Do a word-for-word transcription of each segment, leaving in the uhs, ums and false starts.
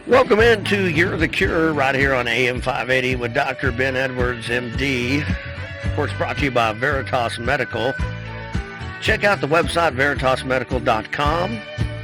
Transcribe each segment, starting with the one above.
Welcome into You're the Cure right here on A M five eighty with Doctor Ben Edwards, M D. Of course, brought to you by Veritas Medical. Check out the website, veritas medical dot com.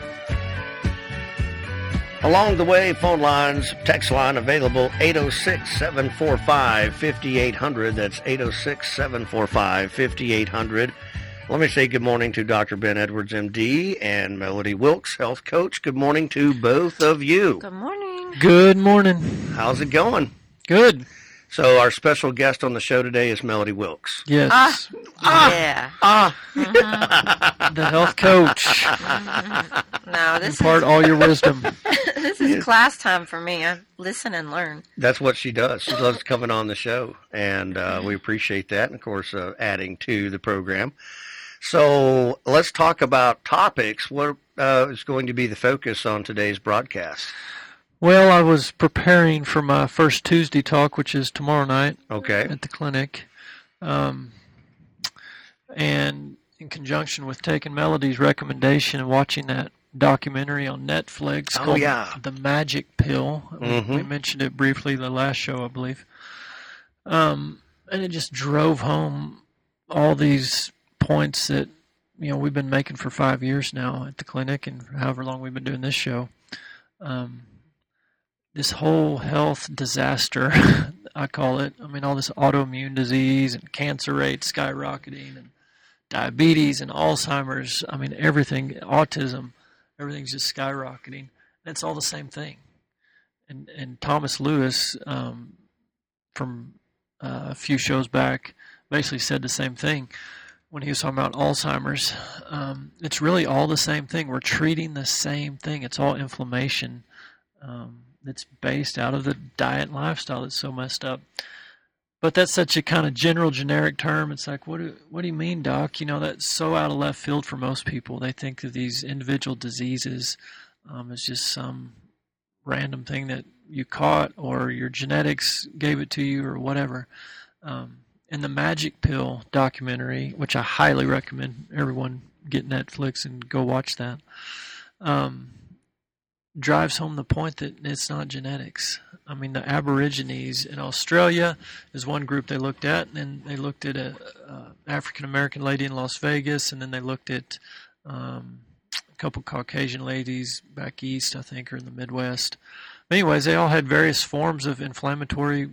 Along the way, phone lines, text line available, eight oh six, seven four five, five eight zero zero. That's eight oh six, seven four five, five eight zero zero. Let me say good morning to Doctor Ben Edwards, M D, and Melody Wilkes, health coach. Good morning to both of you. Good morning. Good morning. How's it going? Good. So our special guest on the show today is Melody Wilkes. Yes. Ah, Ah. yeah. Ah, Mhm. The health coach. Mhm. No, this Impart is all your wisdom. this is class time for me. I listen and learn. that's what she does. She loves coming on the show, and uh, we appreciate that, and of course, uh, adding to the program. So let's talk about topics. What uh, is going to be the focus on today's broadcast? Well, I was preparing for my first Tuesday talk, which is tomorrow night Okay. at the clinic. Um, and in conjunction with taking Melody's recommendation and watching that documentary on Netflix Oh, called yeah. The Magic Pill. We- Mhm. We mentioned it briefly the last show, I believe. Um, and it just drove home all these points that, you know, we've been making for five years now at the clinic and however long we've been doing this show. Um, this whole health disaster, I call it. I mean, all this autoimmune disease and cancer rates skyrocketing and diabetes and Alzheimer's. I mean, everything, autism, everything's just skyrocketing. And it's all the same thing. And and Thomas Lewis, um, from uh, a few shows back, basically said the same thing when he was talking about Alzheimer's. Um, it's really all the same thing. We're treating the same thing. It's all inflammation. Um, that's based out of the diet and lifestyle that's so messed up. But that's such a kind of general, generic term. It's like, what do, what do you mean, doc? You know, that's so out of left field for most people. They think of these individual diseases um, as just some random thing that you caught or your genetics gave it to you or whatever. Um, and the Magic Pill documentary, which I highly recommend everyone get Netflix and go watch that, um, drives home the point that it's not genetics. I mean, the Aborigines in Australia is one group they looked at, and then they looked at a, a African-American lady in Las Vegas, and then they looked at um, a couple Caucasian ladies back east, I think, or in the Midwest. But anyways, they all had various forms of inflammatory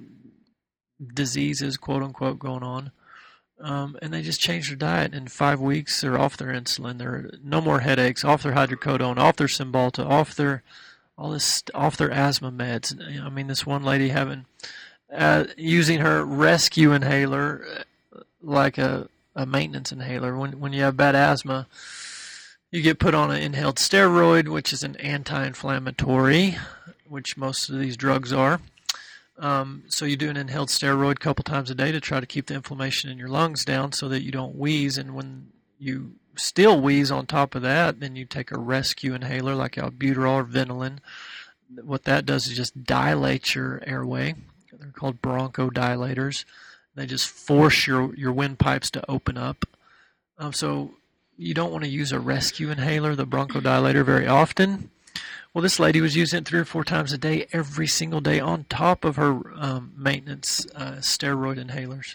diseases, quote-unquote, going on. Um, and they just changed their diet. In five weeks, they're off their insulin. They're no more headaches, off their hydrocodone, off their Cymbalta, off their all this, off their asthma meds. I mean, this one lady having uh, using her rescue inhaler like a, a maintenance inhaler. When when you have bad asthma, you get put on an inhaled steroid, which is an anti-inflammatory, which most of these drugs are. Um, so you do an inhaled steroid a couple times a day to try to keep the inflammation in your lungs down so that you don't wheeze. And when you still wheeze on top of that, then you take a rescue inhaler like albuterol or Ventolin. What that does is just dilate your airway. They're called bronchodilators. They just force your, your windpipes to open up. Um, so you don't want to use a rescue inhaler, the bronchodilator, very often. Well, this lady was using it three or four times a day, every single day, on top of her um, maintenance uh, steroid inhalers.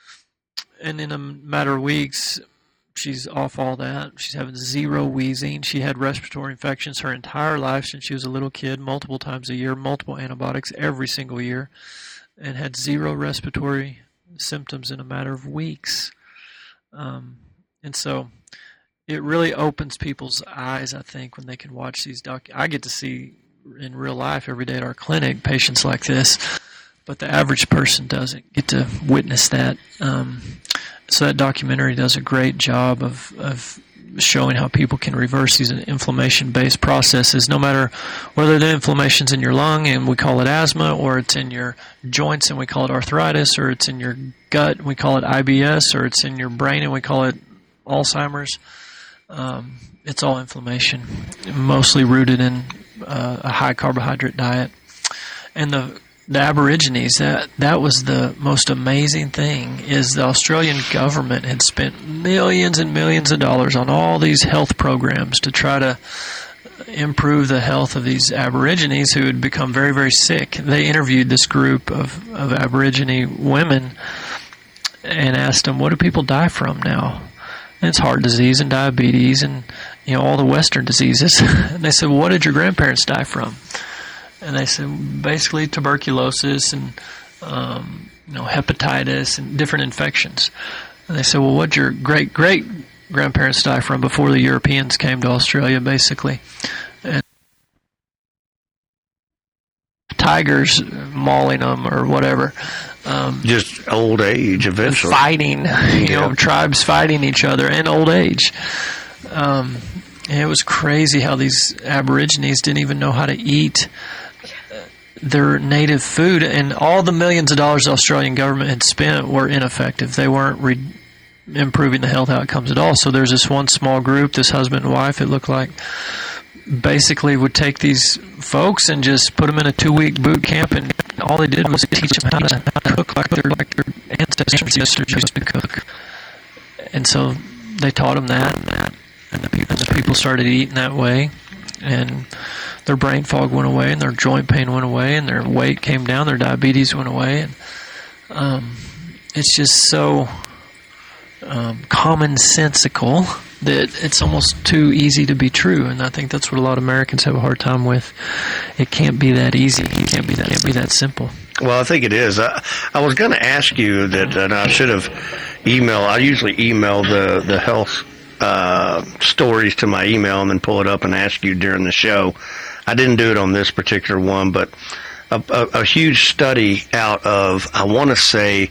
And in a matter of weeks, she's off all that. She's having zero wheezing. She had respiratory infections her entire life since she was a little kid, multiple times a year, multiple antibiotics every single year, and had zero respiratory symptoms in a matter of weeks. Um, and so it really opens people's eyes, I think, when they can watch these doc. I get to see in real life every day at our clinic patients like this, but the average person doesn't get to witness that. Um, so that documentary does a great job of, of showing how people can reverse these inflammation-based processes, no matter whether the inflammation's in your lung and we call it asthma, or it's in your joints and we call it arthritis, or it's in your gut and we call it I B S, or it's in your brain and we call it Alzheimer's. Um, it's all inflammation, mostly rooted in uh, a high carbohydrate diet. And the the Aborigines, that that was the most amazing thing, is the Australian government had spent millions and millions of dollars on all these health programs to try to improve the health of these Aborigines who had become very, very sick. They interviewed this group of, of Aborigine women and asked them, what do people die from now? And it's heart disease and diabetes and, you know, all the Western diseases. And they said, well, what did your grandparents die from? And they said, basically tuberculosis and, um, you know, hepatitis and different infections. And they said, well, what did your great-great-grandparents die from before the Europeans came to Australia, basically? And tigers mauling them or whatever. Um, Just old age eventually. Fighting, you yeah. know, tribes fighting each other and old age. Um, and it was crazy how these Aborigines didn't even know how to eat their native food, and all the millions of dollars the Australian government had spent were ineffective. They weren't re- improving the health outcomes at all. So there's this one small group, this husband and wife, it looked like, basically would take these folks and just put them in a two-week boot camp, and all they did was teach them how to, how to cook like their, like their ancestors used to cook. And so they taught them that, and the people, and the people started eating that way, and their brain fog went away, and their joint pain went away, and their weight came down, their diabetes went away, and um, it's just so um, commonsensical that it's almost too easy to be true, and I think that's what a lot of Americans have a hard time with. It can't be that easy. It can't be that. Can't be that simple. Well, I think it is. I, I was going to ask you that, and I should have emailed. I usually email the the health uh, stories to my email and then pull it up and ask you during the show. I didn't do it on this particular one, but a, a, a huge study out of, I want to say,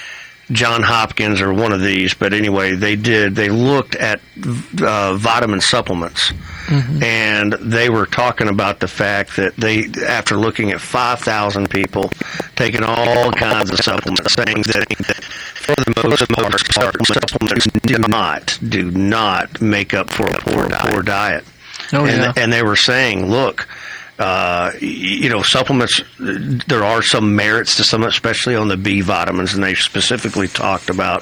John Hopkins or one of these, but anyway, they did, they looked at uh, vitamin supplements, mm-hmm. and they were talking about the fact that they, after looking at five thousand people, taking all kinds of supplements, saying that for the most part, supplements do not, do not make up for a poor, poor diet. Oh, and, yeah. and they were saying, look, uh, you know, supplements, there are some merits to some, especially on the B vitamins, and they specifically talked about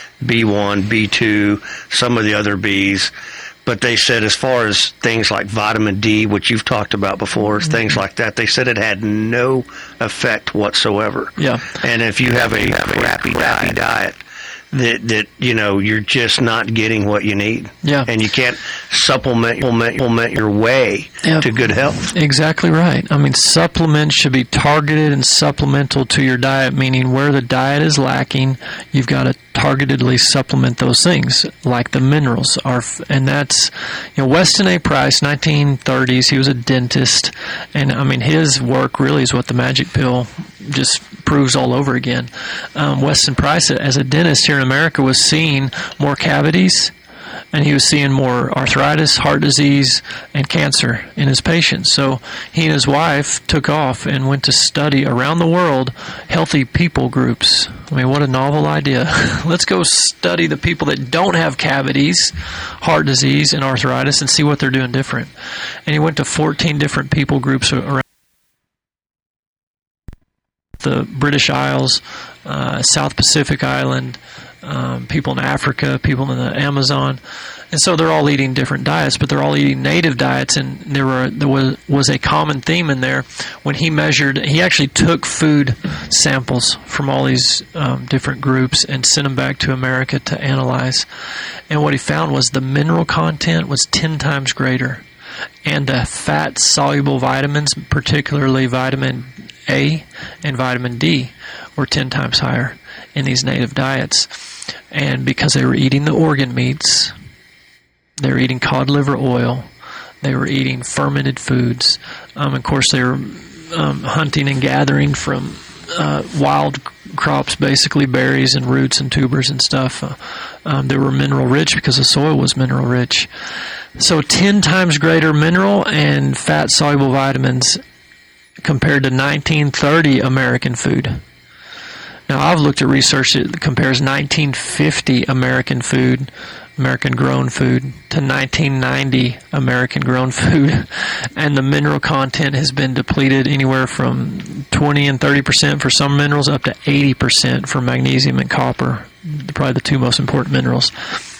B one, B two, some of the other Bs. But they said as far as things like vitamin D, which you've talked about before, mm-hmm. things like that, they said it had no effect whatsoever. Yeah. And if you have a crappy, crappy diet, that, that you know, you're just not getting what you need. Yeah. And you can't supplement, supplement your way yep. to good health. Exactly right. I mean, supplements should be targeted and supplemental to your diet, meaning where the diet is lacking, you've got to targetedly supplement those things, like the minerals. Are, and that's, you know, Weston A. Price, nineteen thirties, he was a dentist, and I mean, his work really is what the magic pill just proves all over again. Um, Weston Price, as a dentist here in America, was seeing more cavities, and he was seeing more arthritis, heart disease, and cancer in his patients. So he and his wife took off and went to study around the world healthy people groups. I mean, what a novel idea. Let's go study the people that don't have cavities, heart disease, and arthritis and see what they're doing different. And he went to fourteen different people groups around the British Isles, uh, South Pacific Island, um, people in Africa, people in the Amazon, and so they're all eating different diets, but they're all eating native diets. And there were there was was a common theme in there. When he measured, he actually took food samples from all these um, different groups and sent them back to America to analyze. And what he found was the mineral content was ten times greater, and the fat-soluble vitamins, particularly vitamin A and vitamin D, were ten times higher in these native diets. And because they were eating the organ meats, they were eating cod liver oil, they were eating fermented foods. Um, of course, they were um, hunting and gathering from uh, wild crops, basically berries and roots and tubers and stuff. Uh, um, they were mineral rich because the soil was mineral rich. So ten times greater mineral and fat-soluble vitamins compared to nineteen thirty American food. Now, I've looked at research that compares nineteen fifty American food, American-grown food, to nineteen ninety American-grown food, and the mineral content has been depleted anywhere from twenty and thirty percent for some minerals up to eighty percent for magnesium and copper, probably the two most important minerals.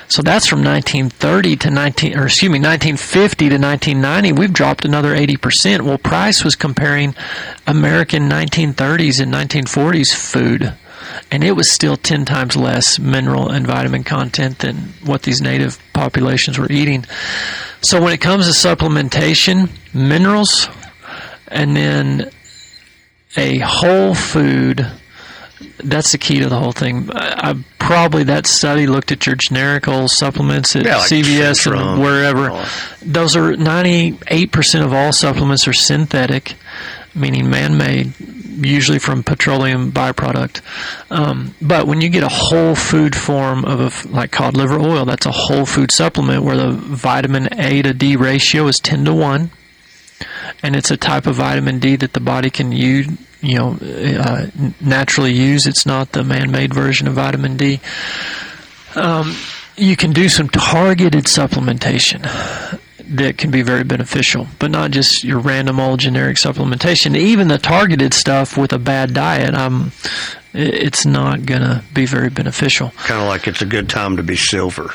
So that's from nineteen thirty to nineteen, or excuse me, nineteen fifty to nineteen ninety. We've dropped another eighty percent. Well, Price was comparing American nineteen thirties and nineteen forties food, and it was still ten times less mineral and vitamin content than what these native populations were eating. So when it comes to supplementation, minerals, and then a whole food, that's the key to the whole thing. I, I probably that study looked at your generical supplements at yeah, like C V S Centrum, and wherever. Oh. Those are ninety-eight percent of all supplements are synthetic, meaning man-made, usually from petroleum byproduct. Um, but when you get a whole food form of a, like cod liver oil, that's a whole food supplement where the vitamin A to D ratio is ten to one. And it's a type of vitamin D that the body can use, you know, uh, naturally use. It's not the man-made version of vitamin D. Um, you can do some targeted supplementation that can be very beneficial, but not just your random old generic supplementation. Even the targeted stuff with a bad diet, um, it's not going to be very beneficial. Kind of like it's a good time to be silver.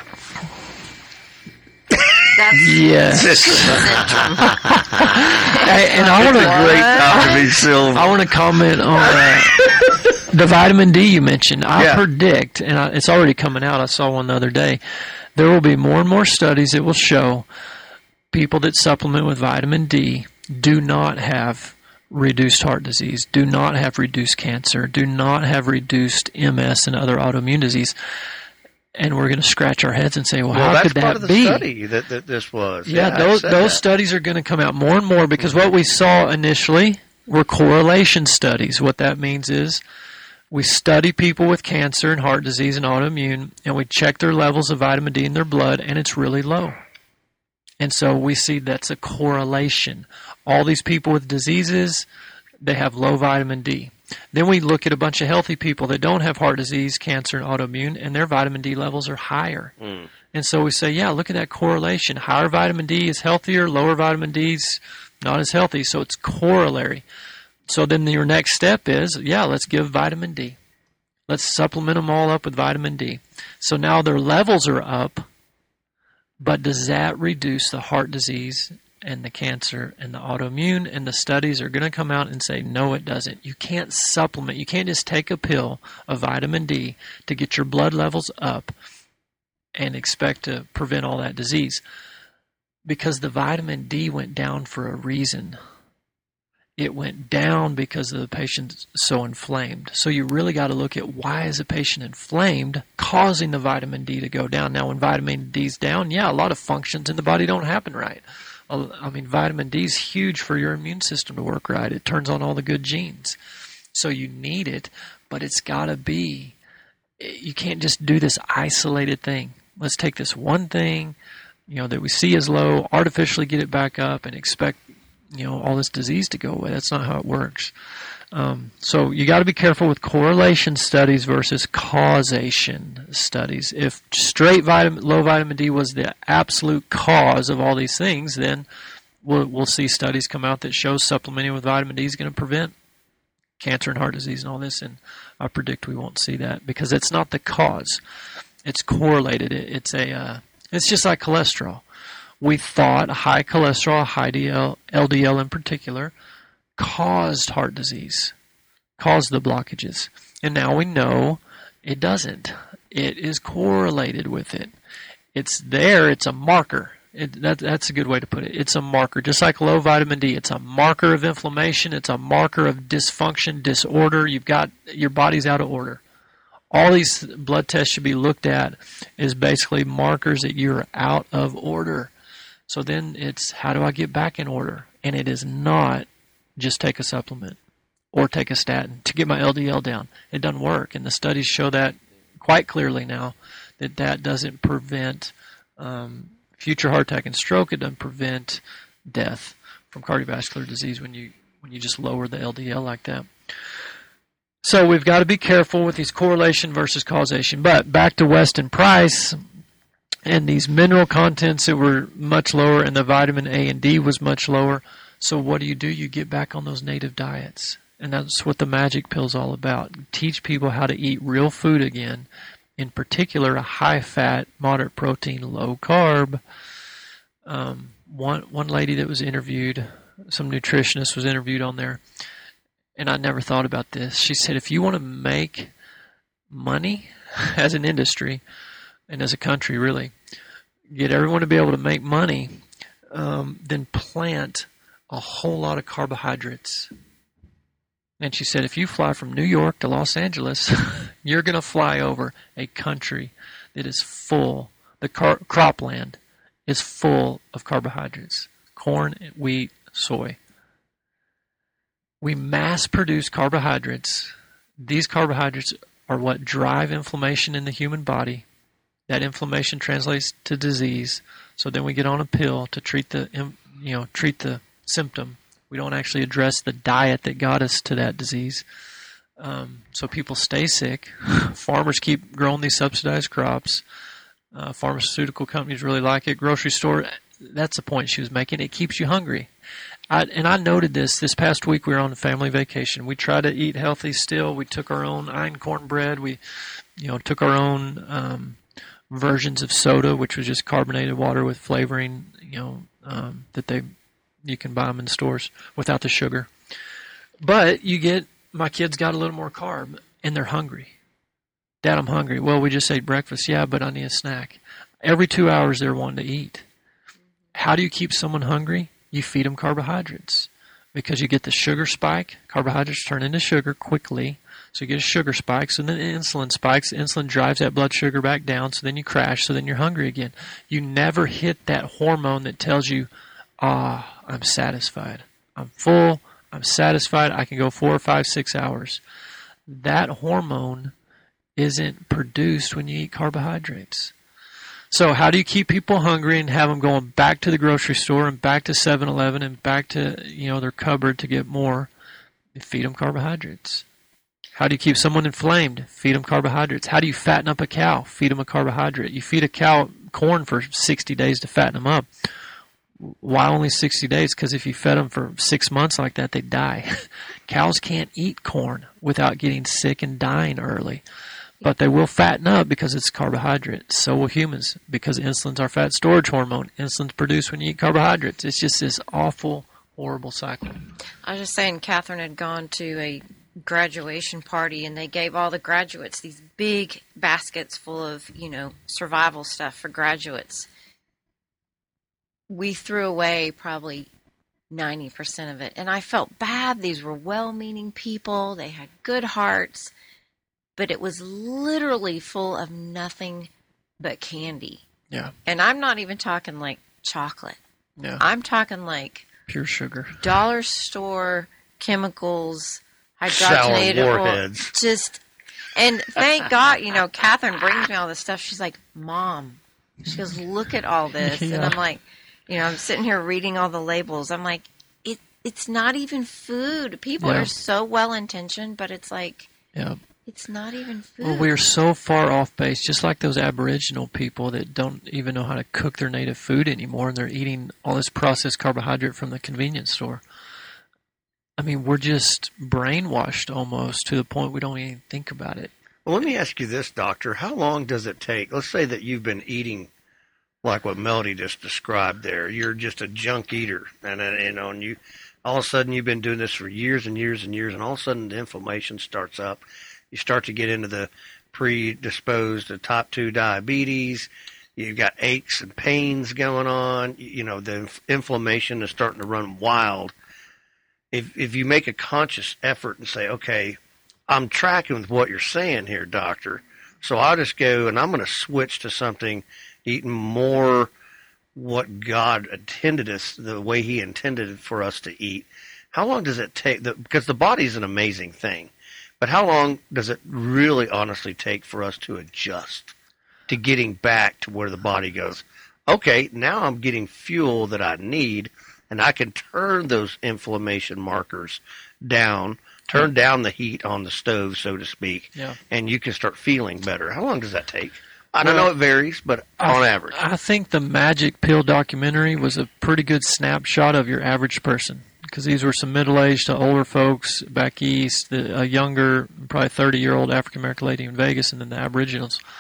That's Yes. Hey, and I want It's a great time to be silver. I want to comment on uh, the vitamin D you mentioned. I Yeah. predict, and I, it's already coming out, I saw one the other day, there will be more and more studies that will show people that supplement with vitamin D do not have reduced heart disease, do not have reduced cancer, do not have reduced M S and other autoimmune disease. And we're going to scratch our heads and say, well, Well, how that's could that part of the be? study that, that this was. Yeah, I those said those that. studies are going to come out more and more because what we saw initially were correlation studies. What that means is we study people with cancer and heart disease and autoimmune, and we check their levels of vitamin D in their blood, and it's really low. And so we see that's a correlation. All these people with diseases, they have low vitamin D. Then we look at a bunch of healthy people that don't have heart disease, cancer, and autoimmune, and their vitamin D levels are higher. Mm. And so we say, yeah, look at that correlation. Higher vitamin D is healthier, lower vitamin D is not as healthy, so it's corollary. So then your next step is, yeah, let's give vitamin D. Let's supplement them all up with vitamin D. So now their levels are up, but does that reduce the heart disease and the cancer and the autoimmune? And the studies are going to come out and say, no, it doesn't. You can't supplement. You can't just take a pill of vitamin D to get your blood levels up and expect to prevent all that disease. Because the vitamin D went down for a reason. It went down because the patient's so inflamed. So you really got to look at why is a patient inflamed causing the vitamin D to go down. Now, when vitamin D's down, yeah, a lot of functions in the body don't happen right. I mean, vitamin D is huge for your immune system to work right. It turns on all the good genes. So you need it, but it's got to be, you can't just do this isolated thing. Let's take this one thing, you know, that we see as low, artificially get it back up and expect, you know, all this disease to go away. That's not how it works. Um, so you got to be careful with correlation studies versus causation studies. If straight vitamin, low vitamin D was the absolute cause of all these things, then we'll, we'll see studies come out that show supplementing with vitamin D is going to prevent cancer and heart disease and all this. And I predict we won't see that because it's not the cause. It's correlated. It, it's a. Uh, it's just like cholesterol. We thought high cholesterol, high D L, L D L in particular, caused heart disease, caused the blockages. And now we know it doesn't. It is correlated with it. It's there. It's a marker. It, that, that's a good way to put it. It's a marker. Just like low vitamin D, it's a marker of inflammation. It's a marker of dysfunction, disorder. You've got your body's out of order. All these blood tests should be looked at is basically markers that you're out of order. So then it's, how do I get back in order? And it is not just take a supplement or take a statin to get my L D L down. It doesn't work. And the studies show that quite clearly now, that that doesn't prevent um, future heart attack and stroke. It doesn't prevent death from cardiovascular disease when you when you just lower the L D L like that. So we've got to be careful with these correlation versus causation. But back to West and Price and these mineral contents that were much lower and the vitamin A and D was much lower. So what do you do? You get back on those native diets. And that's what the magic pill is all about. Teach people how to eat real food again in particular a high-fat, moderate-protein, low-carb. Um, one one lady that was interviewed, some nutritionist was interviewed on there, and I never thought about this. She said, if you want to make money as an industry and as a country, really, get everyone to be able to make money, um, then plant a whole lot of carbohydrates. And she said, if you fly from New York to Los Angeles, you're going to fly over a country that is full, the car- cropland is full of carbohydrates, corn, wheat, soy. We mass produce carbohydrates. These carbohydrates are what drive inflammation in the human body. That inflammation translates to disease. So then we get on a pill to treat the, you know, treat the symptom. We don't actually address the diet that got us to that disease. Um, so people stay sick. Farmers keep growing these subsidized crops. Uh, pharmaceutical companies really like it. Grocery store, that's the point she was making. It keeps you hungry. I, and I noted this. This past week we were on a family vacation. We tried to eat healthy still. We took our own einkorn bread. We, you know, took our own um, versions of soda, which was just carbonated water with flavoring, you know, um, that they you can buy them in stores without the sugar. But you get, my kids got a little more carb, and they're hungry. Dad, I'm hungry. Well, we just ate breakfast. Yeah, but I need a snack. Every two hours they're wanting to eat. How do you keep someone hungry? You feed them carbohydrates. Because you get the sugar spike. Carbohydrates turn into sugar quickly. So you get a sugar spike. So then insulin spikes. Insulin drives that blood sugar back down. So then you crash. So then you're hungry again. You never hit that hormone that tells you, ah, I'm satisfied. I'm full. I'm satisfied. I can go four or five, six hours. That hormone isn't produced when you eat carbohydrates. So how do you keep people hungry and have them going back to the grocery store and back to seven eleven and back to, you know, their cupboard to get more? You feed them carbohydrates. How do you keep someone inflamed? Feed them carbohydrates. How do you fatten up a cow? Feed them a carbohydrate. You feed a cow corn for sixty days to fatten them up. Why only sixty days? Because if you fed them for six months like that, they'd die. Cows can't eat corn without getting sick and dying early. But they will fatten up because it's carbohydrate. So will humans, because insulin's our fat storage hormone. Insulin's produced when you eat carbohydrates. It's just this awful, horrible cycle. I was just saying, Catherine had gone to a graduation party, and they gave all the graduates these big baskets full of, you know, survival stuff for graduates. We threw away probably ninety percent of it. And I felt bad. These were well-meaning people. They had good hearts. But it was literally full of nothing but candy. Yeah. And I'm not even talking like chocolate. Yeah. I'm talking like pure sugar. Dollar store chemicals, Sour hydrogenated oil. warheads. Just, and thank God, you know, Catherine brings me all this stuff. She's like, Mom. She goes, look at all this. Yeah. And I'm like, you know, I'm sitting here reading all the labels. I'm like, it, it's not even food. People Yeah. are so well-intentioned, but it's like, Yeah. it's not even food. Well, we're so far off base, just like those Aboriginal people that don't even know how to cook their native food anymore, and they're eating all this processed carbohydrate from the convenience store. I mean, we're just brainwashed almost to the point we don't even think about it. Well, let me ask you this, Doctor. How long does it take? Let's say that you've been eating like what Melody just described there. You're just a junk eater, and, and you know, and you all of a sudden you've been doing this for years and years and years, and all of a sudden the inflammation starts up. You start to get into the predisposed to type two diabetes. You've got aches and pains going on. You know, the inf- inflammation is starting to run wild. If if you make a conscious effort and say, okay, I'm tracking with what you're saying here, doctor, so I'll just go and I'm going to switch to something eating more what God intended us, the way he intended for us to eat. How long does it take? The, because the body's an amazing thing. But how long does it really honestly take for us to adjust to getting back to where the body goes, okay, now I'm getting fuel that I need, and I can turn those inflammation markers down, turn down the heat on the stove, so to speak, Yeah. and you can start feeling better. How long does that take? I don't Well, know, it varies, but on I, average. I think the Magic Pill documentary was a pretty good snapshot of your average person, because these were some middle-aged to older folks back east, the, a younger, probably thirty-year-old African-American lady in Vegas, and then the Aboriginals.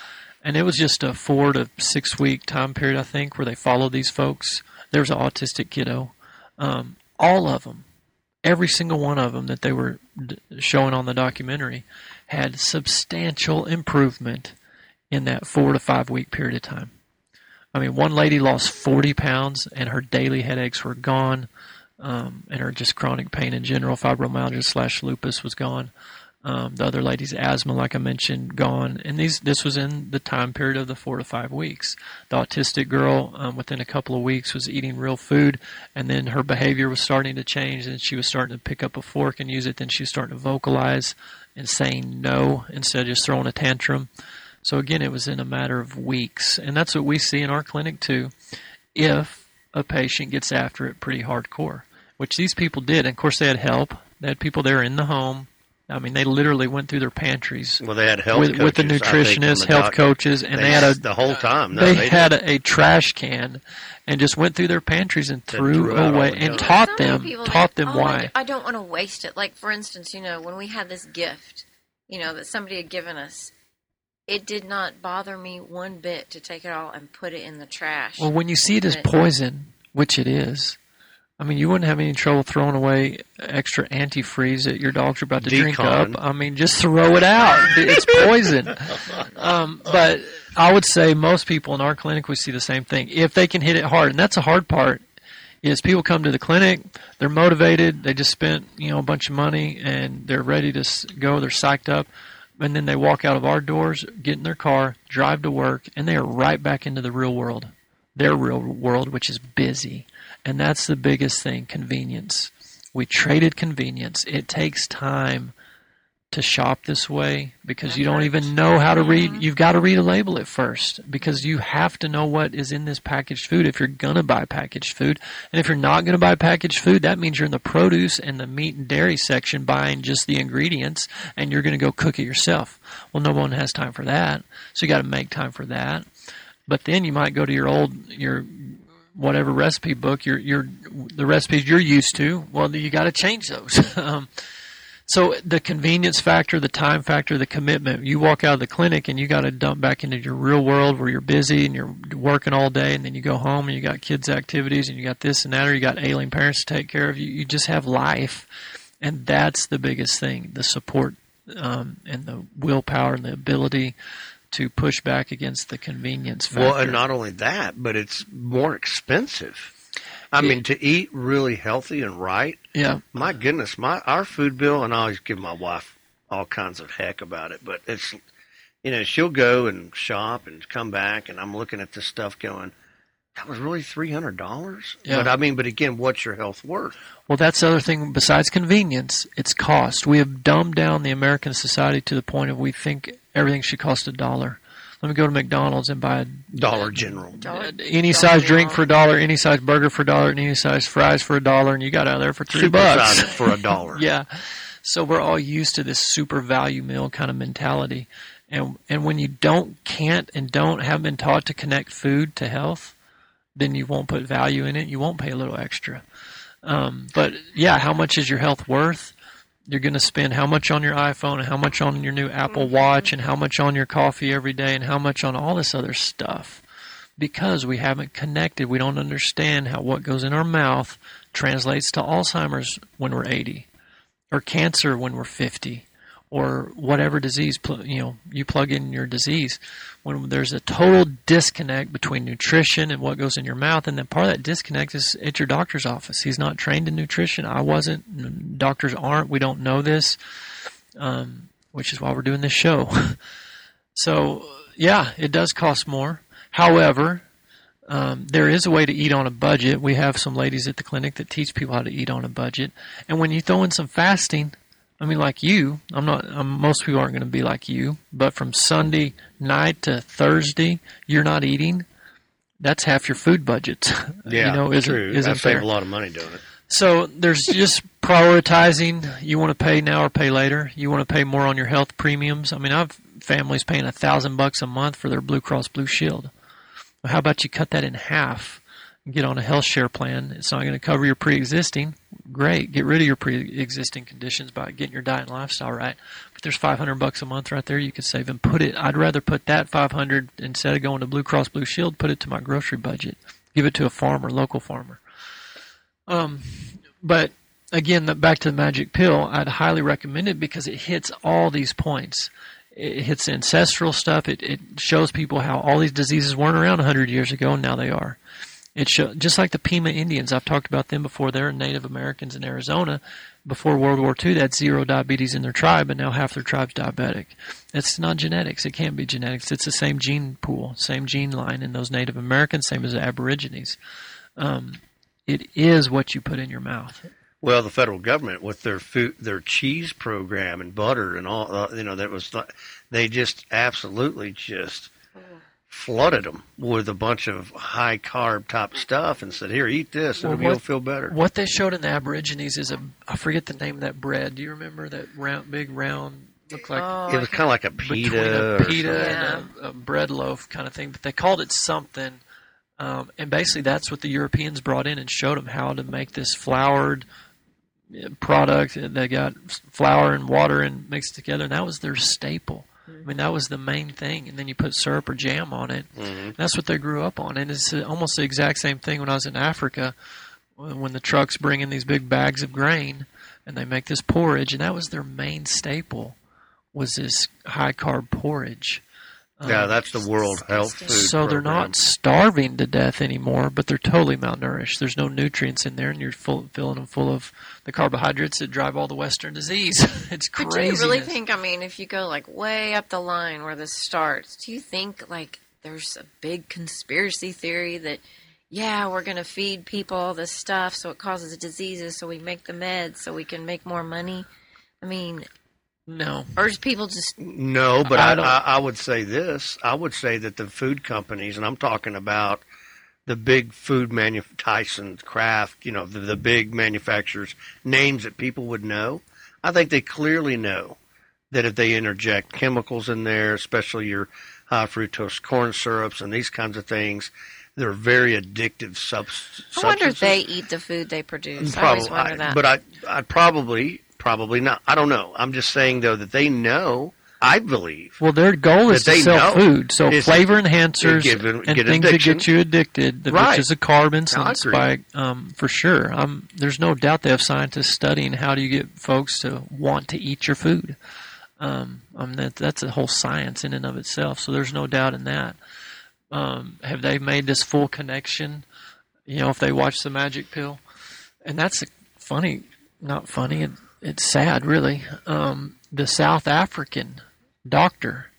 and it was just a four to six week time period, I think, where they followed these folks. There was an autistic kiddo. Um, all of them, every single one of them that they were d- showing on the documentary had substantial improvement in that four to five week period of time. I mean, one lady lost forty pounds and her daily headaches were gone, um, and her just chronic pain in general, fibromyalgia slash lupus was gone. Um, the other lady's asthma, like I mentioned, gone. And these this was in the time period of the four to five weeks. The autistic girl, um, within a couple of weeks, was eating real food, and then her behavior was starting to change, and she was starting to pick up a fork and use it. Then she was starting to vocalize and saying no instead of just throwing a tantrum. So again, it was in a matter of weeks. And that's what we see in our clinic too, if a patient gets after it pretty hardcore, which these people did. And of course, they had help. They had people there in the home. I mean, they literally went through their pantries. Well, they had health with, coaches, with the nutritionists, the health doctor. coaches, and they, they had a the whole time. No, they, they had did. a, a trash can, and just went through their pantries and threw, threw out all away the and junk. taught So many them people taught think, them "Oh, I why. d- I don't want to waste it." Like, for instance, you know, when we had this gift, you know, that somebody had given us, it did not bother me one bit to take it all and put it in the trash. Well, when you see it as Put it- poison, which it is, I mean, you wouldn't have any trouble throwing away extra antifreeze that your dogs are about to drink up. Decon. I mean, just throw it out. It's poison. Um, but I would say most people in our clinic, we see the same thing. If they can hit it hard, and that's the hard part, is people come to the clinic, they're motivated, they just spent, you know, a bunch of money, and they're ready to s- go, they're psyched up, and then they walk out of our doors, get in their car, drive to work, and they are right back into the real world, their real world, which is busy. And that's the biggest thing, convenience. We traded convenience. It takes time to shop this way because you don't even know how to read. You've got to read a label at first because you have to know what is in this packaged food if you're going to buy packaged food. And if you're not going to buy packaged food, that means you're in the produce and the meat and dairy section buying just the ingredients and you're going to go cook it yourself. Well, no one has time for that. So you got to make time for that. But then you might go to your old, your whatever recipe book, your your the recipes you're used to. Well, you got to change those. um, so the convenience factor, the time factor, the commitment. You walk out of the clinic and you got to dump back into your real world where you're busy and you're working all day, and then you go home and you got kids' activities and you got this and that, or you got ailing parents to take care of. You you just have life, and that's the biggest thing: the support um, and the willpower and the ability to push back against the convenience factor. Well, and not only that, but it's more expensive. I Yeah. mean, to eat really healthy and right, Yeah. my goodness, my our food bill, and I always give my wife all kinds of heck about it, but it's, you know, she'll go and shop and come back, and I'm looking at this stuff going, that was really three hundred dollars? Yeah. But, I mean, but again, what's your health worth? Well, that's the other thing. Besides convenience, it's cost. We have dumbed down the American society to the point of we think everything should cost a dollar. Let me go to McDonald's and buy a Dollar General. Dollar- any Dollar size drink General. for a dollar, any size burger for a dollar, and any size fries for a dollar, and you got out of there for three Supersize bucks. it for a dollar. Yeah. So we're all used to this super value meal kind of mentality. And and when you don't, can't, and don't have been taught to connect food to health, then you won't put value in it. You won't pay a little extra. Um, but yeah, how much is your health worth? You're going to spend how much on your iPhone and how much on your new Apple Watch and how much on your coffee every day and how much on all this other stuff. Because we haven't connected, we don't understand how what goes in our mouth translates to Alzheimer's when we're eighty, or cancer when we're fifty, or whatever disease pl- you know you plug in your disease. When there's a total disconnect between nutrition and what goes in your mouth, and then part of that disconnect is at your doctor's office. He's not trained in nutrition. I wasn't. Doctors aren't. We don't know this, um, which is why we're doing this show. So yeah, it does cost more. However, um, there is a way to eat on a budget. We have some ladies at the clinic that teach people how to eat on a budget. And when you throw in some fasting, I mean, like you, I'm not. I'm, most people aren't going to be like you. But from Sunday night to Thursday, you're not eating. That's half your food budget. Yeah, you know, isn't true. isn't I save fair. a lot of money doing it. So there's just prioritizing. You want to pay now or pay later. You want to pay more on your health premiums. I mean, I've families paying a thousand bucks a month for their Blue Cross Blue Shield. Well, how about you cut that in half and get on a health share plan? It's not going to cover your pre-existing. great. Get rid of your pre-existing conditions by getting your diet and lifestyle right. But there's five hundred bucks a month right there you could save and put it. I'd rather put that five hundred instead of going to Blue Cross Blue Shield, put it to my grocery budget. Give it to a farmer, local farmer. Um, but again, the, back to the magic pill, I'd highly recommend it because it hits all these points. It hits ancestral stuff. It, it shows people how all these diseases weren't around one hundred years ago, and now they are. It show, just like the Pima Indians. I've talked about them before. They're Native Americans in Arizona. Before World War Two, they had zero diabetes in their tribe, and now half their tribe's diabetic. It's not genetics. It can't be genetics. It's the same gene pool, same gene line in those Native Americans, same as the Aborigines. Um, it is what you put in your mouth. Well, the federal government with their food, their cheese program and butter and all, uh, you know, that was they just absolutely just flooded them with a bunch of high carb type stuff and said, "Here, eat this, and well, you'll feel better." What they showed in the Aborigines is a I forget the name of that bread. Do you remember that round, big round? Looked like Oh, it was kind of like a pita, between a or pita something. and a, a bread loaf kind of thing, but they called it something. Um, and basically, that's what the Europeans brought in and showed them how to make this floured product. They got flour and water and mixed together, and that was their staple. I mean, that was the main thing. And then you put syrup or jam on it. Mm-hmm. That's what they grew up on. And it's almost the exact same thing when I was in Africa, when the trucks bring in these big bags of grain and they make this porridge, and that was their main staple, was this high-carb porridge. Yeah, Um, that's the World Health Food so they're Program. not starving to death anymore, but they're totally malnourished. There's no nutrients in there, and you're full, filling them full of the carbohydrates that drive all the Western disease. It's But crazy. do you really think, I mean, if you go like way up the line where this starts, do you think like there's a big conspiracy theory that, yeah, we're going to feed people all this stuff so it causes diseases, so we make the meds so we can make more money? I mean, No. or just people just, No, but I I, don't- I, I would say this. I would say that the food companies, and I'm talking about the big food manu Tyson, Kraft, you know, the, the big manufacturers, names that people would know. I think they clearly know that if they interject chemicals in there, especially your high fructose corn syrups and these kinds of things, they're very addictive subs I wonder if substances. they eat the food they produce. I always Probably, wonder I- that. but I, I probably, probably not. I don't know. I'm just saying though that they know. I believe. Well, their goal is That to they sell know food, so is flavor to enhancers give- and get things addiction. that get you addicted, the- Right. which is a carb I insulin agree. spike, um, for sure. Um, there's no doubt they have scientists studying how do you get folks to want to eat your food. Um, um, that, that's a whole science in and of itself, so there's no doubt in that. Um, have they made this full connection? You know, if they watch The Magic Pill, and that's funny, not funny. It, it's sad, really. Um, the South African doctor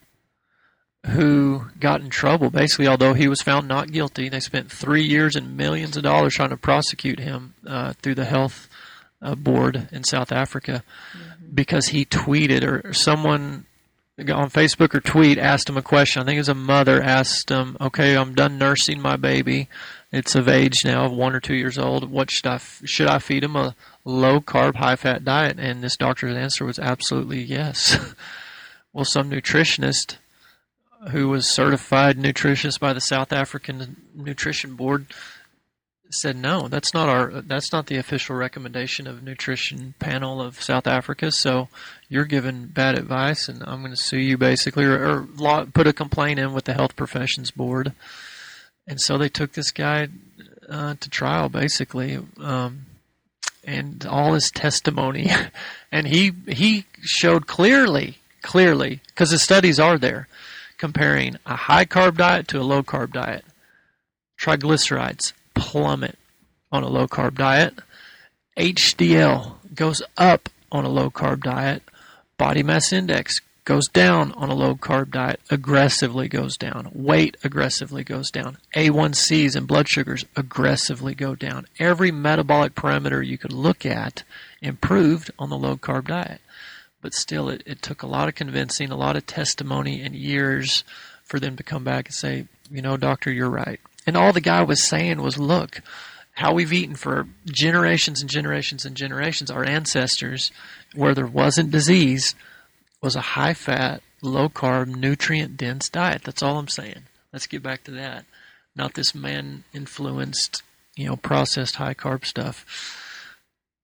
who got in trouble, basically, although he was found not guilty, they spent three years and millions of dollars trying to prosecute him uh, through the health uh, board in South Africa because he tweeted, or someone on Facebook or tweet asked him a question. I think it was a mother asked him, okay, I'm done nursing my baby. It's of age now, of one or two years old. What should I, f- should I feed him a low-carb, high-fat diet? And this doctor's answer was absolutely yes. Well, some nutritionist who was certified nutritionist by the South African Nutrition Board said, no, that's not our, that's not the official recommendation of nutrition panel of South Africa. So you're giving bad advice, and I'm going to sue you basically, or, or law, put a complaint in with the Health Professions Board. And so they took this guy uh, to trial, basically, um, and all his testimony, and he he showed clearly, clearly, because the studies are there, comparing a high carb diet to a low carb diet. Triglycerides plummet on a low carb diet. H D L goes up on a low carb diet. Body mass index goes down on a low carb diet, aggressively goes down. Weight aggressively goes down. A one C's and blood sugars aggressively go down. Every metabolic parameter you could look at improved on the low carb diet. But still, it, it took a lot of convincing, a lot of testimony, and years for them to come back and say, you know, doctor, you're right. And all the guy was saying was, look, how we've eaten for generations and generations and generations, our ancestors, where there wasn't disease, was a high-fat, low-carb, nutrient-dense diet. That's all I'm saying. Let's get back to that. Not this man-influenced, you know, processed high-carb stuff.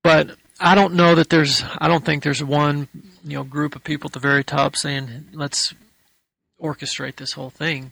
But I don't know that there's. I don't think there's one, you know, group of people at the very top saying, "Let's orchestrate this whole thing."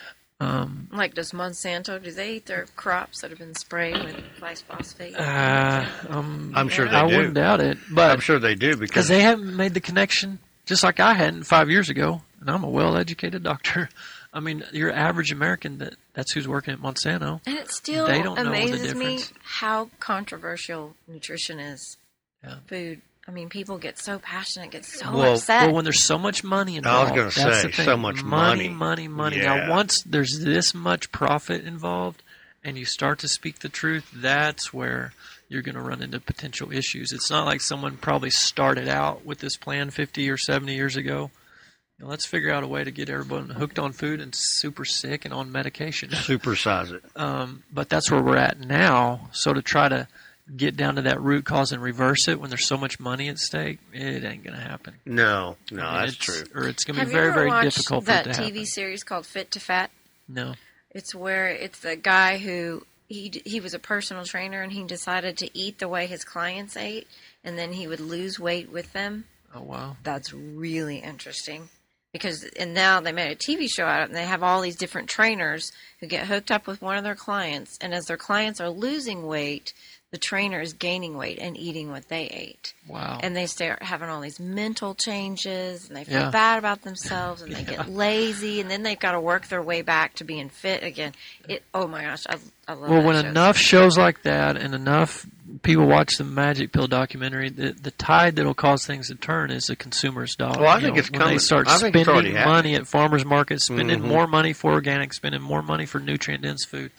Um, Like, does Monsanto, do they eat their crops that have been sprayed with glyphosate? uh, um, I'm sure they I do. wouldn't doubt it, but I'm sure they do because because they haven't made the connection, just like I hadn't five years ago, and I'm a well-educated doctor. I mean, your average American, that that's who's working at Monsanto. And it still They don't know the amazes me difference. how controversial nutrition is. Yeah. Food. I mean, people get so passionate, get so Well- upset. Well, when there's so much money I involved, was gonna that's say, the thing. so much money, money. money, money. Yeah. Now, once there's this much profit involved, and you start to speak the truth, that's where you're going to run into potential issues. It's not like someone probably started out with this plan fifty or seventy years ago. You know, let's figure out a way to get everyone hooked on food and super sick and on medication. supersize it. Um, but that's where we're at now. So to try to get down to that root cause and reverse it when there's so much money at stake, it ain't going to happen. No, no, I mean, that's it's- true. Or it's going to Have be you very, ever very watched difficult for that it to T happen. V series called Fit to Fat? No. It's where it's the guy who he d- he was a personal trainer and he decided to eat the way his clients ate, and then he would lose weight with them. Oh, wow. That's really interesting because and now they made a T V show out of it, and they have all these different trainers who get hooked up with one of their clients, and as their clients are losing weight, the trainer is gaining weight and eating what they ate. Wow. And they start having all these mental changes, and they feel Yeah. bad about themselves, and they Yeah. get lazy, and then they've got to work their way back to being fit again. It. Oh my gosh, I, I love. Well, that when show. enough shows like that and enough people watch the Magic Pill documentary, the, the tide that'll cause things to turn is the consumer's dollar. Well, I You think know, it's when coming. they start I think it's already spending happening. money at farmers markets, spending Mhm. more money for organic, spending more money for nutrient-dense food,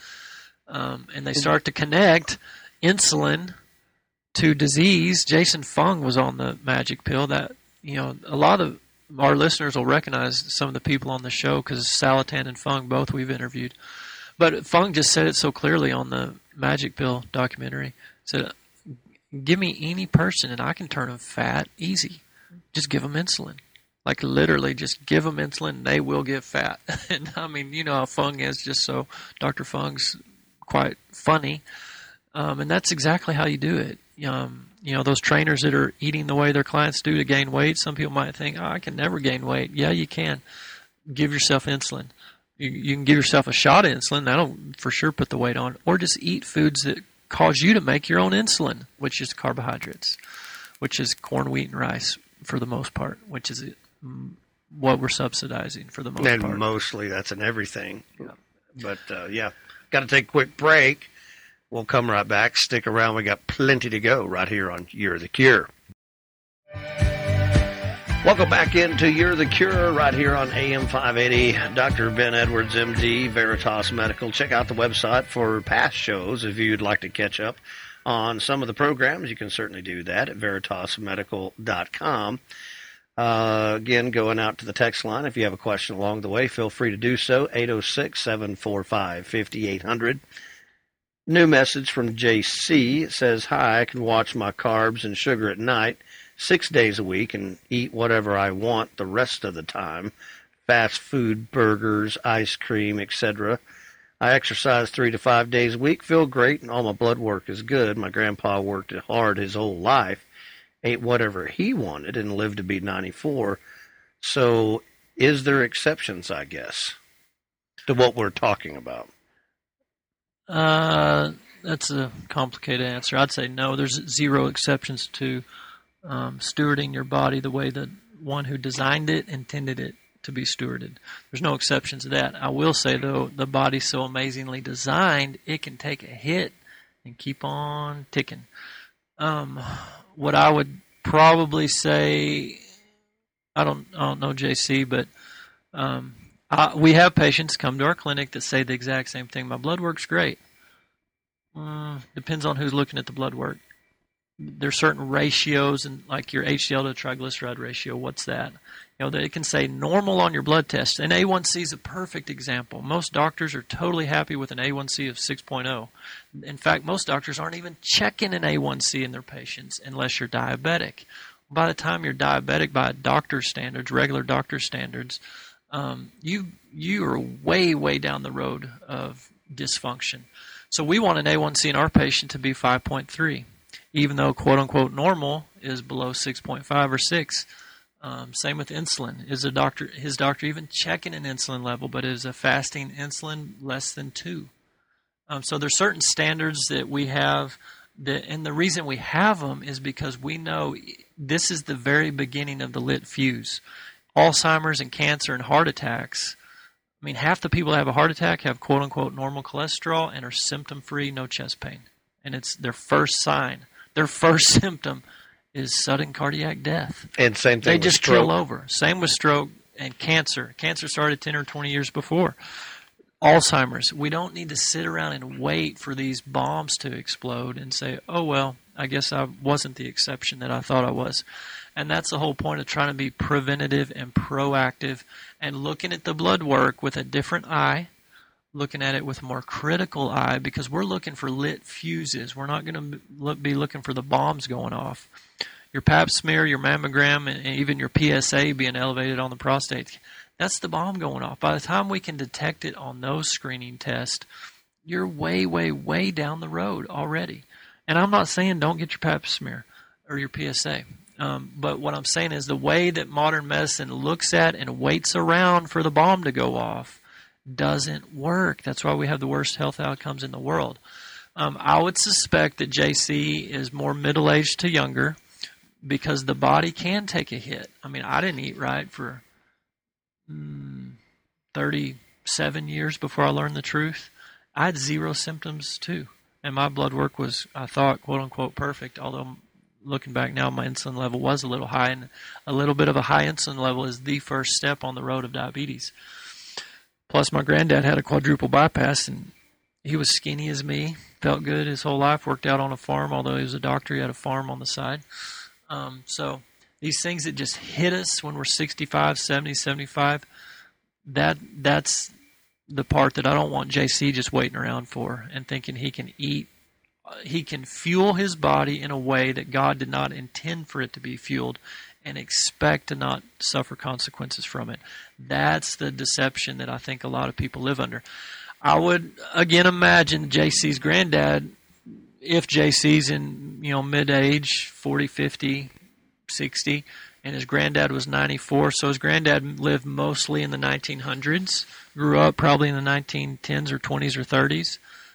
um, and they start to connect insulin to disease. Jason Fung was on the Magic Pill. That, you know, a lot of our listeners will recognize some of the people on the show because Salatan and Fung, both we've interviewed. But Fung just said it so clearly on the Magic Pill documentary. Said, "Give me any person and I can turn them fat easy. Just give them insulin. Like literally, just give them insulin and they will get fat." And I mean, you know how Fung is. Just so Doctor Fung's quite funny. Um, and that's exactly how you do it. Um, you know, those trainers that are eating the way their clients do to gain weight, some people might think, oh, I can never gain weight. Yeah, you can. Give yourself insulin. You, you can give yourself a shot of insulin. That'll for sure put the weight on. Or just eat foods that cause you to make your own insulin, which is carbohydrates, which is corn, wheat, and rice for the most part, which is mm, what we're subsidizing for the most And part. mostly that's in everything. Yeah. But, uh, yeah, got to take a quick break. We'll come right back. Stick around. We got plenty to go right here on You're the Cure. Welcome back into You're the Cure right here on A M five eighty. Doctor Ben Edwards, M D, Veritas Medical. Check out the website for past shows if you'd like to catch up on some of the programs. You can certainly do that at veritas medical dot com. Uh, again, going out to the text line. If you have a question along the way, feel free to do so. eight oh six, seven four five, five eight zero zero. New message from J C. It says, hi, I can watch my carbs and sugar at night six days a week and eat whatever I want the rest of the time. Fast food, burgers, ice cream, et cetera. I exercise three to five days a week, feel great, and all my blood work is good. My grandpa worked hard his whole life, ate whatever he wanted, and lived to be ninety-four. So is there exceptions, I guess, to what we're talking about? Uh, that's a complicated answer. I'd say no. There's zero exceptions to um, stewarding your body the way that one who designed it intended it to be stewarded. There's no exceptions to that. I will say, though, the body's so amazingly designed, it can take a hit and keep on ticking. Um, what I would probably say, I don't, I don't know, J C, but um, Uh, we have patients come to our clinic that say the exact same thing. My blood work's great. Uh, depends on who's looking at the blood work. There's certain ratios, and like your H D L to triglyceride ratio. What's that? You know, that it can say normal on your blood test. And A one C is a perfect example. Most doctors are totally happy with an A one C of six point oh. In fact, most doctors aren't even checking an A one C in their patients unless you're diabetic. By the time you're diabetic by doctor's standards, regular doctor's standards, Um, you you are way, way down the road of dysfunction. So we want an A one C in our patient to be five point three. even though quote-unquote normal is below six point five or six. Um, same with insulin. Is a doctor his doctor even checking an insulin level, but is a fasting insulin less than two? Um, so there's certain standards that we have, that, and the reason we have them is because we know this is the very beginning of the lit fuse. Alzheimer's and cancer and heart attacks. I mean, half the people that have a heart attack have quote-unquote normal cholesterol and are symptom-free, no chest pain. And it's their first sign. Their first symptom is sudden cardiac death. And same thing They with just stroke. kill over. Same with stroke and cancer. Cancer started ten or twenty years before. Alzheimer's. We don't need to sit around and wait for these bombs to explode and say, oh, well, I guess I wasn't the exception that I thought I was. And that's the whole point of trying to be preventative and proactive and looking at the blood work with a different eye, looking at it with a more critical eye, because we're looking for lit fuses. We're not going to be looking for the bombs going off. Your pap smear, your mammogram, and even your P S A being elevated on the prostate, that's the bomb going off. By the time we can detect it on those screening tests, you're way, way, way down the road already. And I'm not saying don't get your pap smear or your P S A. Um, but what I'm saying is the way that modern medicine looks at and waits around for the bomb to go off doesn't work. That's why we have the worst health outcomes in the world. Um, I would suspect that J C is more middle-aged to younger because the body can take a hit. I mean, I didn't eat right for mm, thirty-seven years before I learned the truth. I had zero symptoms too. And my blood work was, I thought, quote-unquote perfect, although looking back now, my insulin level was a little high, and a little bit of a high insulin level is the first step on the road of diabetes. Plus, my granddad had a quadruple bypass, and he was skinny as me, felt good his whole life, worked out on a farm, although he was a doctor, he had a farm on the side. Um, so these things that just hit us when we're sixty-five, seventy, seventy-five, that that's the part that I don't want J C just waiting around for and thinking he can eat. He can fuel his body in a way that God did not intend for it to be fueled and expect to not suffer consequences from it. That's the deception that I think a lot of people live under. I would, again, imagine J C's granddad, if J C's in, you know, mid-age, forty, fifty, sixty, and his granddad was ninety-four, so his granddad lived mostly in the nineteen hundreds, grew up probably in the nineteen tens or twenties or thirties.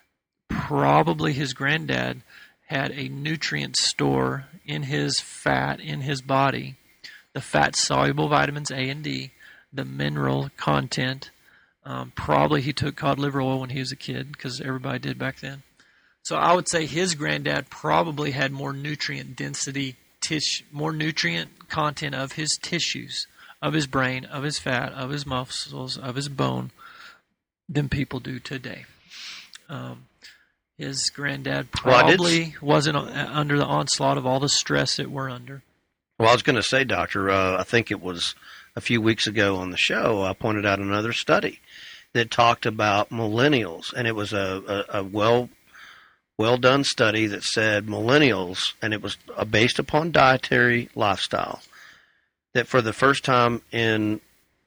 Probably his granddad had a nutrient store in his fat, in his body, the fat-soluble vitamins A and D, the mineral content. Um, probably he took cod liver oil when he was a kid, because everybody did back then. So I would say his granddad probably had more nutrient density, tish, more nutrient content of his tissues, of his brain, of his fat, of his muscles, of his bone, than people do today. Um, his granddad probably well, wasn't under the onslaught of all the stress that we're under. Well, I was going to say, Doctor, uh, I think it was a few weeks ago on the show, I pointed out another study that talked about millennials, and it was a, a, a well well done study that said millennials, and it was based upon dietary lifestyle, that for the first time in,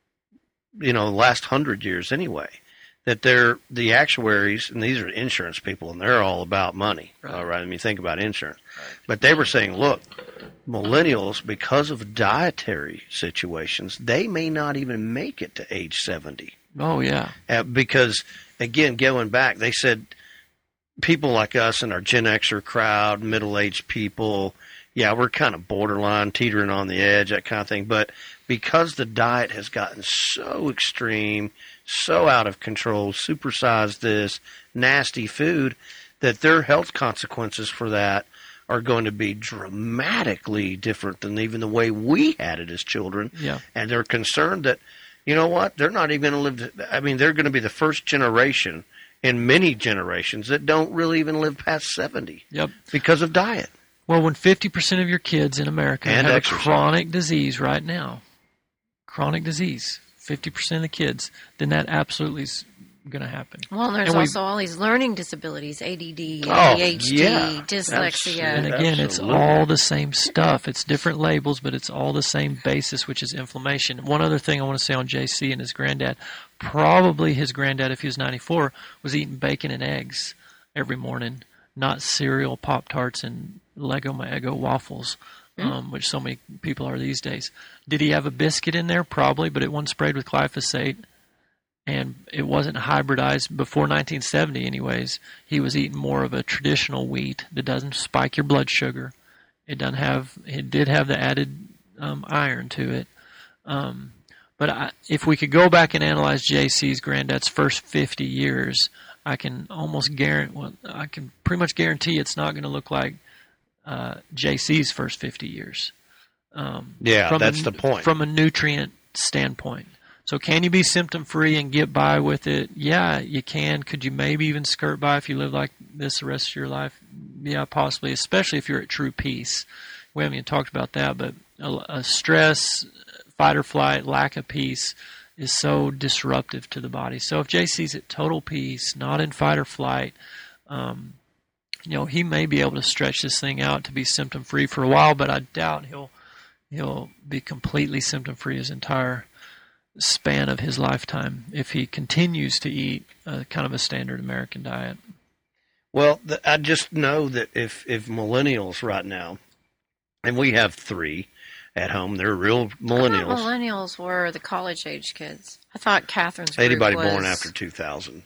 you know, the last hundred years anyway, that they're the actuaries, and these are insurance people, and they're all about money. Right. All right, I mean, think about insurance. Right. But they were saying, look, millennials, because of dietary situations, they may not even make it to age seventy. Oh, yeah. Uh, because, again, going back, they said people like us in our Gen Xer crowd, middle-aged people, yeah, we're kind of borderline, teetering on the edge, that kind of thing. But because the diet has gotten so extreme, so out of control, supersized this, nasty food, that their health consequences for that are going to be dramatically different than even the way we had it as children. Yeah. And they're concerned that, you know what, they're not even going to live, to, I mean, they're going to be the first generation in many generations that don't really even live past seventy. Yep. Because of diet. Well, when fifty percent of your kids in America and have exercise. a chronic disease right now, chronic disease, fifty percent of the kids, then that absolutely is going to happen. Well, there's and also all these learning disabilities, A D D, oh, A D H D, yeah. dyslexia. And again, Absolutely. It's all the same stuff. It's different labels, but it's all the same basis, which is inflammation. One other thing I want to say on J C and his granddad, probably his granddad, if he was ninety-four, was eating bacon and eggs every morning, not cereal, Pop-Tarts, and Lego My Eggo waffles, um, which so many people are these days. Did he have a biscuit in there? Probably, but it wasn't sprayed with glyphosate, and it wasn't hybridized before nineteen seventy anyways. He was eating more of a traditional wheat that doesn't spike your blood sugar. It doesn't have, it did have the added um, iron to it. Um, but I, if we could go back and analyze J C's granddad's first fifty years, I can almost guarantee, well, I can pretty much guarantee it's not going to look like uh, J C's first fifty years. Um, yeah, from that's a, the point. From a nutrient standpoint. So can you be symptom-free and get by with it? Yeah, you can. Could you maybe even skirt by if you live like this the rest of your life? Yeah, possibly, especially if you're at true peace. We haven't even talked about that, but a, a stress, fight or flight, lack of peace is so disruptive to the body. So if J C's at total peace, not in fight or flight, um, you know, he may be able to stretch this thing out to be symptom-free for a while, but I doubt he'll he'll be completely symptom-free his entire span of his lifetime if he continues to eat a, kind of a standard American diet. Well, the, I just know that if, if millennials right now, and we have three at home, they're real millennials. I thought millennials were the college-age kids. I thought Catherine's group Anybody was... born after two thousand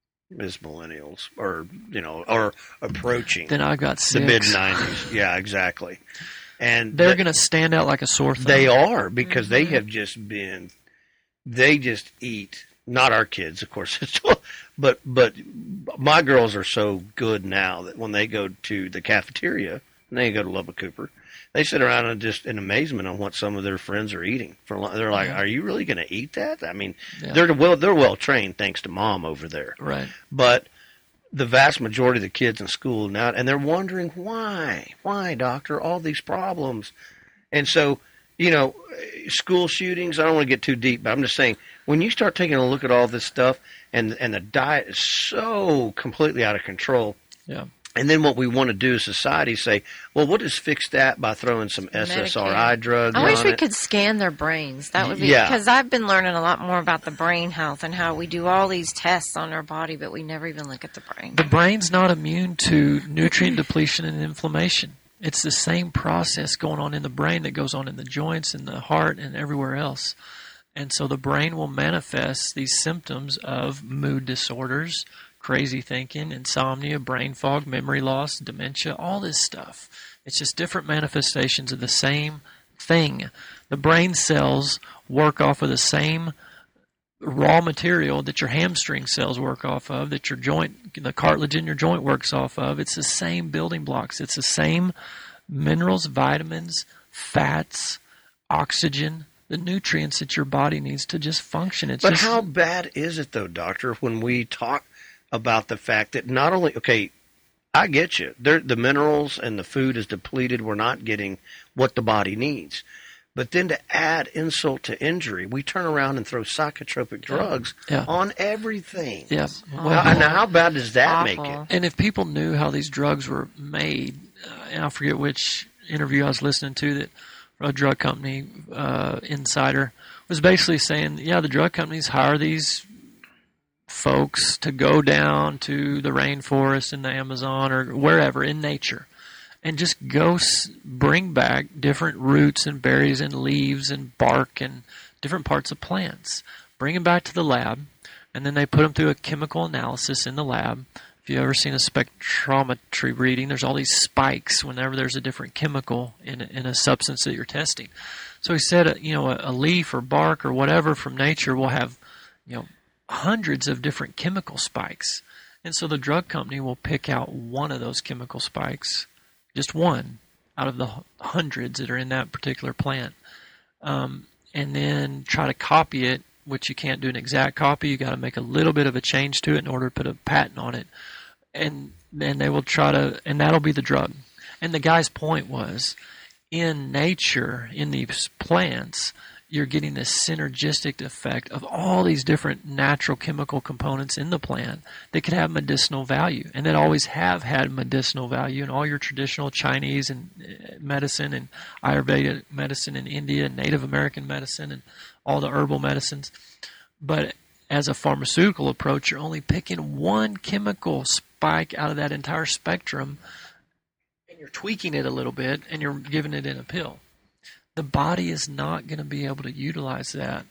is millennials, or, you know, or approaching. Then I got six. The mid nineties. Yeah, exactly. And they're the, going to stand out like a sore thumb. They are, because mm-hmm. they have just been, they just eat, not our kids, of course, but but my girls are so good now that when they go to the cafeteria, and they go to Lubbock Cooper, they sit around and just in amazement on what some of their friends are eating. For they're like, yeah. "Are you really going to eat that?" I mean, yeah. they're well they're well trained thanks to mom over there, right? But the vast majority of the kids in school now, and they're wondering why, why, doctor, all these problems, and so you know, school shootings. I don't want to get too deep, but I'm just saying when you start taking a look at all this stuff, and and the diet is so completely out of control. Yeah. And then what we want to do as society say, well, we'll just fix that by throwing some S S R I Medicare. drugs I wish on we it. could scan their brains. That would be Yeah. because I've been learning a lot more about the brain health and how we do all these tests on our body, but we never even look at the brain. The brain's not immune to nutrient depletion and inflammation. It's the same process going on in the brain that goes on in the joints and the heart and everywhere else. And so the brain will manifest these symptoms of mood disorders, crazy thinking, insomnia, brain fog, memory loss, dementia, all this stuff. It's just different manifestations of the same thing. The brain cells work off of the same raw material that your hamstring cells work off of, that your joint, the cartilage in your joint works off of. It's the same building blocks. It's the same minerals, vitamins, fats, oxygen, the nutrients that your body needs to just function. It's but just, how bad is it, though, doctor, when we talk about the fact that not only, okay, I get you, They're, the minerals and the food is depleted, we're not getting what the body needs. But then to add insult to injury, we turn around and throw psychotropic drugs yeah. on everything. Yeah. Well, now, now, how bad does that Awful. make it? And if people knew how these drugs were made, uh, and I forget which interview I was listening to, that a drug company uh, insider was basically saying, yeah, the drug companies hire these folks to go down to the rainforest in the Amazon or wherever in nature and just go s- bring back different roots and berries and leaves and bark and different parts of plants, bring them back to the lab, and then they put them through a chemical analysis in the lab. If you've ever seen a spectrometry reading, there's all these spikes whenever there's a different chemical in a, in a substance that you're testing. So he said, uh, you know, a, a leaf or bark or whatever from nature will have, you know, hundreds of different chemical spikes. And so the drug company will pick out one of those chemical spikes, just one out of the hundreds that are in that particular plant, um, and then try to copy it, which you can't do an exact copy. You got to make a little bit of a change to it in order to put a patent on it. And then they will try to, and that'll be the drug. And the guy's point was, in nature, in these plants, you're getting this synergistic effect of all these different natural chemical components in the plant that could have medicinal value and that always have had medicinal value in all your traditional Chinese and medicine and Ayurvedic medicine in India and Native American medicine and all the herbal medicines. But as a pharmaceutical approach, you're only picking one chemical spike out of that entire spectrum and you're tweaking it a little bit and you're giving it in a pill. The body is not going to be able to utilize that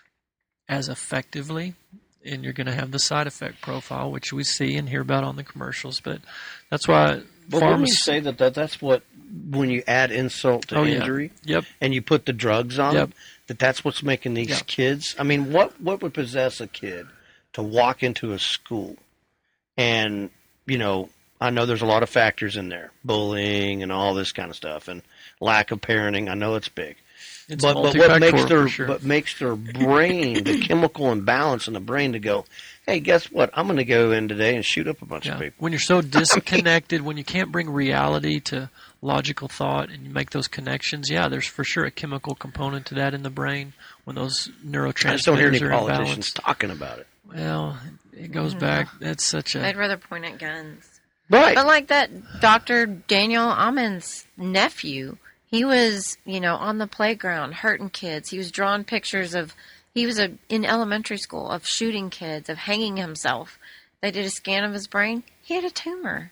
as effectively, and you're going to have the side effect profile, which we see and hear about on the commercials. But that's why But wouldn't you say that, that that's what, when you add insult to Oh, yeah. injury, Yep. and you put the drugs on Yep. them, that that's what's making these Yep. kids? I mean, what what would possess a kid to walk into a school and, you know, I know there's a lot of factors in there, bullying and all this kind of stuff, and lack of parenting. I know it's big. It's But, but what makes multifactorial their for sure. what makes their brain, the chemical imbalance in the brain, to go, hey, guess what? I'm going to go in today and shoot up a bunch Yeah. of people. When you're so disconnected, when you can't bring reality to logical thought and you make those connections, yeah, there's for sure a chemical component to that in the brain when those neurotransmitters I just don't hear any are politicians imbalanced. talking about it. Well, it goes back. That's such I'd a rather point at guns. Right. But like that Doctor Daniel Amen's nephew, he was, you know, on the playground hurting kids. He was drawing pictures of, he was a, in elementary school, of shooting kids, of hanging himself. They did a scan of his brain. He had a tumor.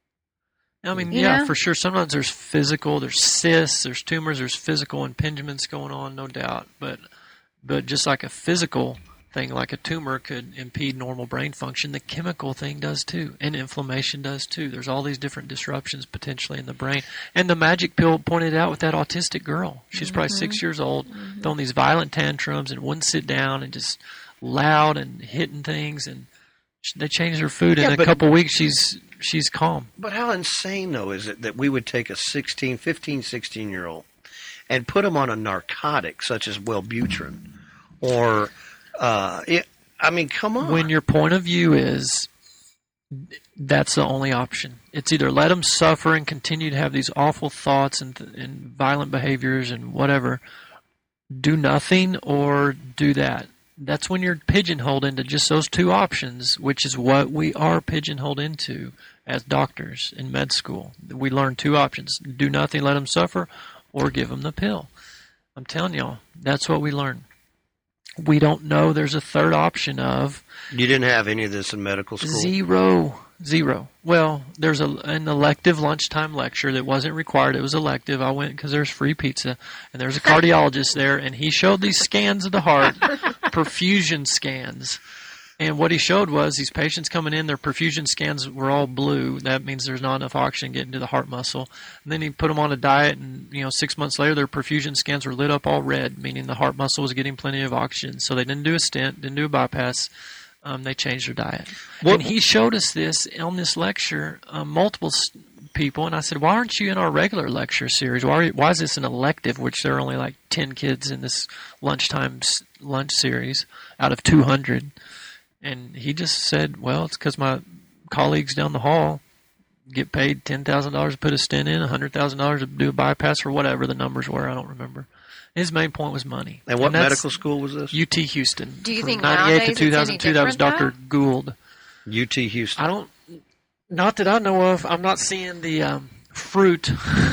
I mean, You yeah, know? for sure. Sometimes there's physical, there's cysts, there's tumors, there's physical impingements going on, no doubt. But, but just like a physical thing, like a tumor could impede normal brain function, the chemical thing does too, and inflammation does too. There's all these different disruptions potentially in the brain. And the magic pill pointed out with that autistic girl. She's probably six years old, throwing these violent tantrums and wouldn't sit down and just loud and hitting things. And sh- they changed her food. Yeah, in a but- couple weeks, she's she's calm. But how insane, though, is it that we would take a sixteen, fifteen, sixteen-year-old and put them on a narcotic such as Wellbutrin or, uh, it, I mean, come on. When your point of view is that's the only option. It's either let them suffer and continue to have these awful thoughts and, and violent behaviors and whatever, do nothing or do that. That's when you're pigeonholed into just those two options, which is what we are pigeonholed into as doctors in med school. We learn two options: do nothing, let them suffer, or give them the pill. I'm telling y'all, that's what we learn. We don't know there's a third option of You didn't have any of this in medical school? zero. Zero. Well, there's a, an elective lunchtime lecture that wasn't required. It was elective. I went because there's free pizza, and there's a cardiologist there, and he showed these scans of the heart, perfusion scans. And what he showed was these patients coming in, their perfusion scans were all blue. That means there's not enough oxygen getting to the heart muscle. And then he put them on a diet, and you know, six months later, their perfusion scans were lit up all red, meaning the heart muscle was getting plenty of oxygen. So they didn't do a stent, didn't do a bypass. Um, they changed their diet. What- And he showed us this on this lecture, um, multiple s- people, and I said, why aren't you in our regular lecture series? Why, are you, why is this an elective, which there are only like ten kids in this lunchtime s- lunch series out of two hundred? And he just said, well, it's because my colleagues down the hall get paid ten thousand dollars to put a stent in, one hundred thousand dollars to do a bypass, or whatever the numbers were. I don't remember. His main point was money. And what that's medical school was this? U T Houston. Do you From think ninety-eight nowadays to it's two thousand two, any that was different, Doctor Gould. U T Houston. I don't, not that I know of. I'm not seeing the um, fruit.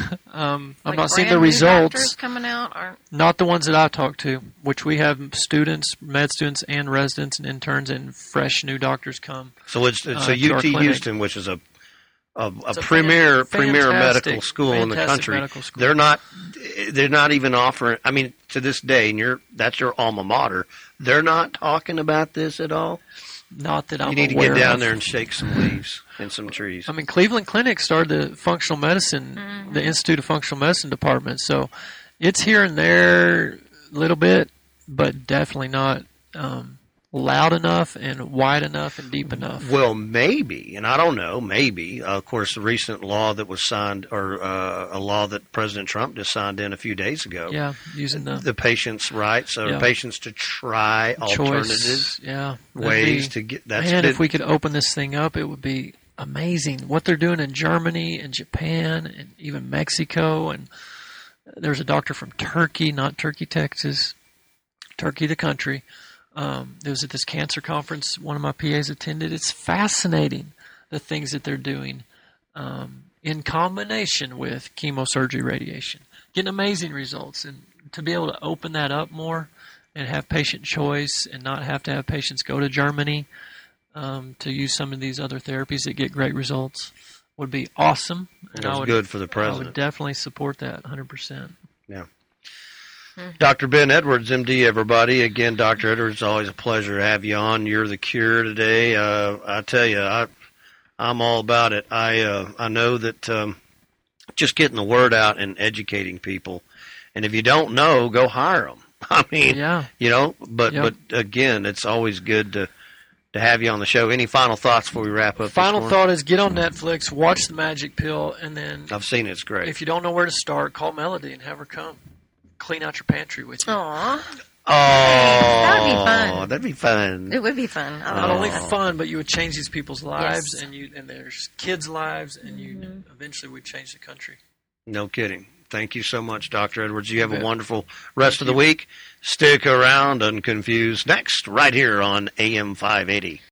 um, I'm Like not seeing the brand new results. doctors coming out, or Not the ones that I talked to, which we have students, med students, and residents and interns, and fresh new doctors come. So it's, it's uh, so to U our T clinic. Houston, which is a a, a It's a premier fan- premier fantastic- medical school in the fantastic country. medical school. They're not they're not even offering. I mean, to this day, and you're that's your alma mater. They're not talking about this at all. Not that I'm You need to aware get down of. there and shake some leaves and some trees. I mean, Cleveland Clinic started the functional medicine, the Institute of Functional Medicine department. So it's here and there a little bit, but definitely not um, loud enough and wide enough and deep enough. Well, maybe, and I don't know, maybe. Uh, of course, the recent law that was signed, or uh, a law that President Trump just signed in a few days ago. Yeah, using the The patient's rights, or Yeah. patients to try alternatives, choice. Yeah, that'd ways be- to get. That's Man, been- if we could open this thing up, it would be amazing. What they're doing in Germany and Japan and even Mexico. And there's a doctor from Turkey, not Turkey, Texas, Turkey, the country. Um, it was at this cancer conference one of my P As attended. It's fascinating, the things that they're doing um, in combination with chemosurgery radiation. Getting amazing results. And to be able to open that up more and have patient choice and not have to have patients go to Germany um, to use some of these other therapies that get great results. would be awesome. And That's I would, good for the I president. would definitely support that one hundred percent. Yeah. Doctor Ben Edwards, M D, everybody. Again, Doctor Edwards, always a pleasure to have you on. You're the cure today. Uh, I tell you, I, I'm all about it. I uh, I know that um, just getting the word out and educating people, and if you don't know, go hire them. I mean, Yeah. you know, but Yep. but again, it's always good to to have you on the show. Any final thoughts before we wrap up? Final this morning? thought is get on Netflix, watch The Magic Pill, and then I've seen it. It's great. if you don't know where to start, call Melody and have her come clean out your pantry with you. Aw, Oh, That would be fun. That'd be fun. it would be fun. I Not love only that. fun, but you would change these people's lives, Yes. and you and their kids' lives, and you eventually would change the country. No kidding. Thank you so much, Doctor Edwards. You have You a bet. wonderful rest of the week. Stick around, Unconfused, next, right here on A M five eighty.